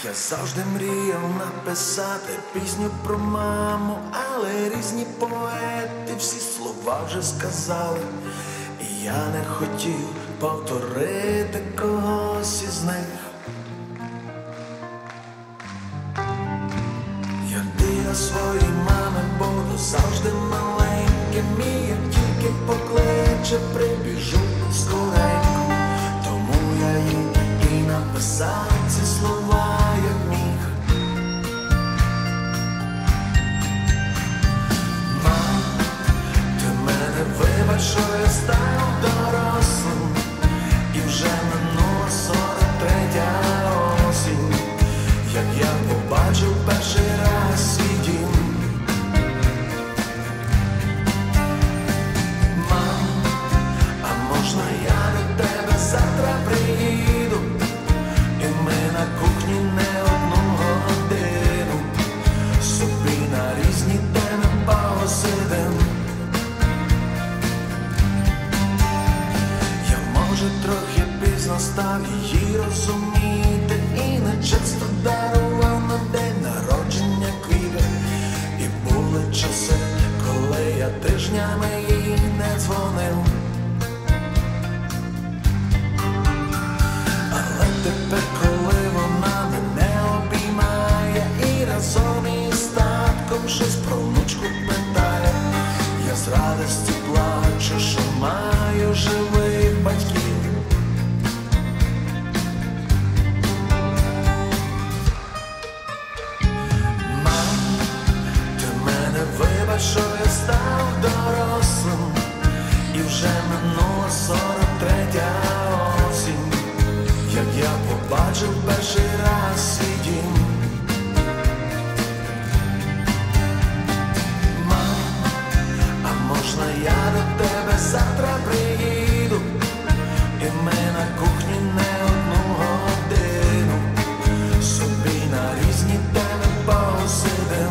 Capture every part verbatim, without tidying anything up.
Я завжди мріяв написати пісню про маму, але різні поети всі слова вже сказали, і я не хотів повторити когось із них. Я біля своєї мами буду завжди маленьким, і як тільки покличе, прибіжу скоренько. Тому я їй і написав ці слова, як міг. Мам, ти мене вибач, що я став дорослим, і вже минула сорок третя осінь, як я побачив перший раз свій дім. Мам, а можна я до тебе завтра приїду, і ми на кухні не одну годину собі на різні теми посидим. Я, може, трохи пізно став її розуміти, і не часто дарував на день народження квіти. І були часи, коли я тижнями їй не дзвонив. Але тепер, коли вона мене обіймає і разом із татком щось про внучку питає, я з радості плачу, що маю живих батьків. Мам, ти мене вибач, що я став дорослим, і вже минула сорок третя осінь, як я побачив перший раз свій дім. Мам, а можна я до тебе завтра приїду, і ми на кухні не одну годину собі на різні теми посидим.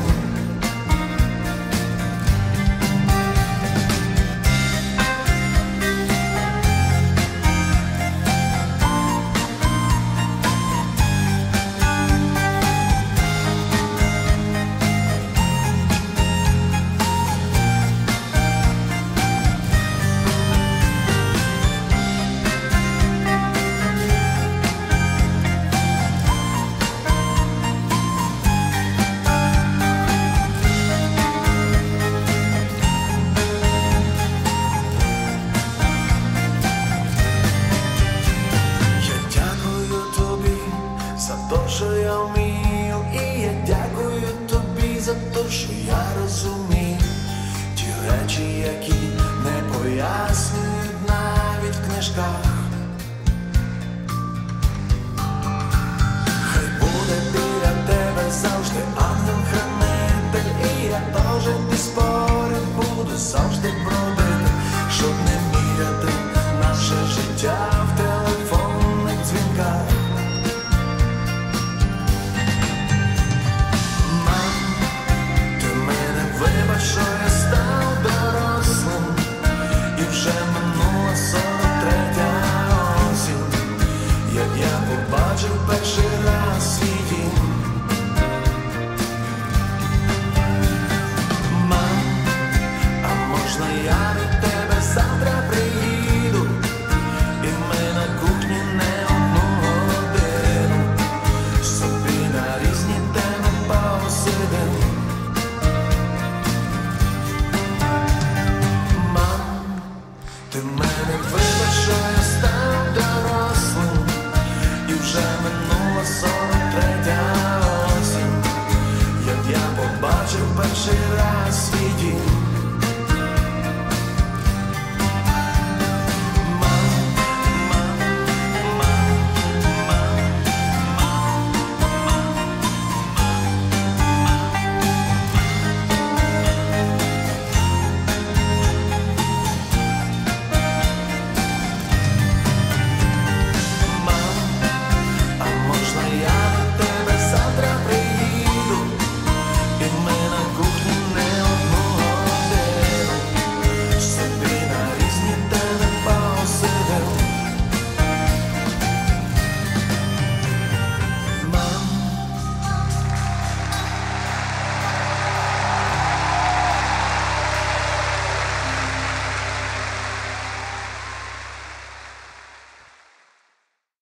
Що я вмію, і я дякую тобі за те, що я розумію ті речі, які не пояснюють навіть в книжках. Хай буде біля тебе завжди ангел-хранитель, і я теж без спорів буду завжди брати.